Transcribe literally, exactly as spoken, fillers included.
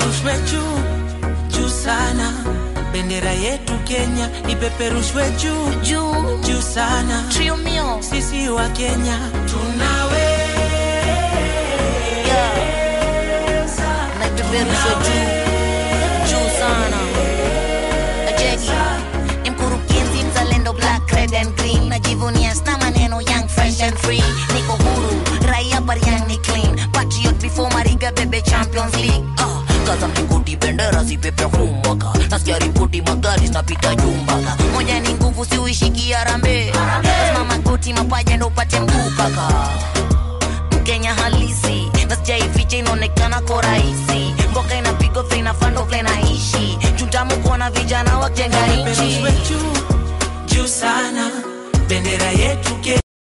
ipeperushwe juu juu sana. Bendera yetu Kenya ipeperushwe juu juu juu sana. Trio mio, sisi wa Kenya tunawe yeah. Na ipeperushwe juu juu sana. Ajeki imkurugenzi mzalendo, black, red and green. Najivunia sna maneno, young, fresh and free. Niko huru, raia bariang ni clean. Patriot before Mariga bebe Champions League. uh. Kaza mlingoti bendera zipepe humwaka. Nasikia ripoti magari zinapita jumbaka. Moja ni nguvu si uishiki Harambee. Lazima magoti mapaja ndo upate mguu kaka. Mkenya halisi nasija ifiche inaonekana kwa rahisi. Mboka inapigo fly na fando fly na ishi. Tutamu kuona vijana wajenga nchi juu juu sana. Bendera yetu Kenya